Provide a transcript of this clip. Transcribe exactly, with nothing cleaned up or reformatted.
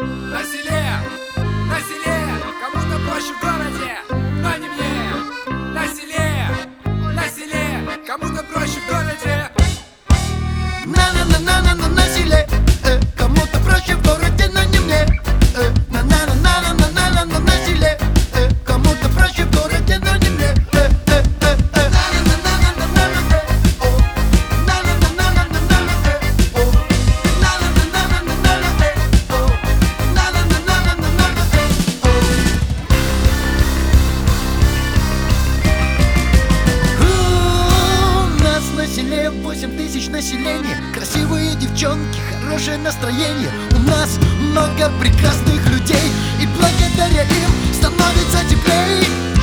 На селе, на селе, кому-то проще в городе, но не мне. На селе, на селе, кому-то проще в городе. На-на-на-на-на-на на селе, э, кому-то проще в городе, но не мне. Э, на-на-на-на-на-на-на на селе, э, кому-то проще в городе, но не мне. Э, э, э, э. На-на-на-на-на-на-на, о, на-на-на-на-на-на-на, о, на-на-на-на-на-на-на, о, на-на-на-на-на-на-на, о. У нас на селе восемь тысяч населения, красивые девчонки, хорошее настроение. У нас много прекрасных людей, и благодаря им становится теплей.